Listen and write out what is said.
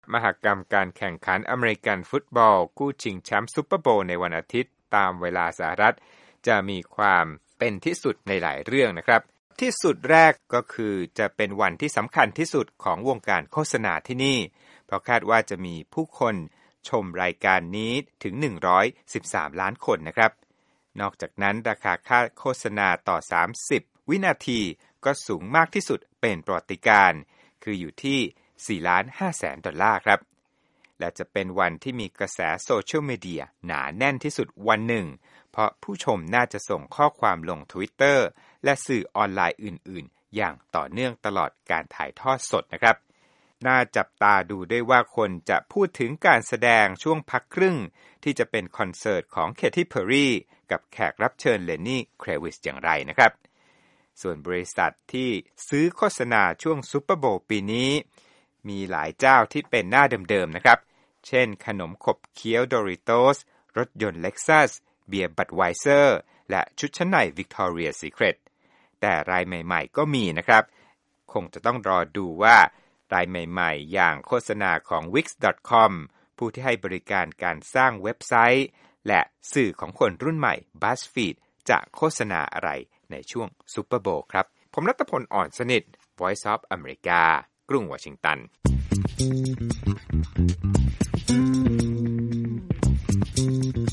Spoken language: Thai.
มหกรรมการแข่งขันอเมริกันฟุตบอลคู่ชิงแชมป์ซุปเปอร์โบว์ในวันอาทิตย์ตามเวลาสหรัฐจะมีความเป็นที่สุดในหลายเรื่องนะครับที่สุดแรกก็คือจะเป็นวันที่สำคัญที่สุดของวงการโฆษณาที่นี่เพราะคาดว่าจะมีผู้คนชมรายการนี้ถึง113ล้านคนนะครับนอกจากนั้นราคาค่าโฆษณาต่อ30วินาทีก็สูงมากที่สุดเป็นประวัติการณ์คืออยู่ที่$4,500,000ครับและจะเป็นวันที่มีกระแสโซเชียลมีเดียหนาแน่นที่สุดวันหนึ่งเพราะผู้ชมน่าจะส่งข้อความลง Twitter และสื่อออนไลน์อื่นๆอย่างต่อเนื่องตลอดการถ่ายทอดสดนะครับน่าจับตาดูด้วยว่าคนจะพูดถึงการแสดงช่วงพักครึ่งที่จะเป็นคอนเสิร์ตของเคที่เพอร์รี่กับแขกรับเชิญเลนนี่เครวิสอย่างไรนะครับส่วนบริษัทที่ซื้อโฆษณาช่วงซุปเปอร์โบว์ปีนี้มีหลายเจ้าที่เป็นหน้าเดิมๆนะครับเช่นขนมขบเคี้ยว Doritos รถยนต์ Lexus เบียร์ Budweiser และชุดชั้นใน Victoria's Secret แต่รายใหม่ๆก็มีนะครับคงจะต้องรอดูว่ารายใหม่ๆอย่างโฆษณาของ Wix.com ผู้ที่ให้บริการการสร้างเว็บไซต์และสื่อของคนรุ่นใหม่ BuzzFeed จะโฆษณาอะไรในช่วงซุปเปอร์โบว์ครับผมรัตพล อ่อนสนิท Voice of America กรุงวอชิงตัน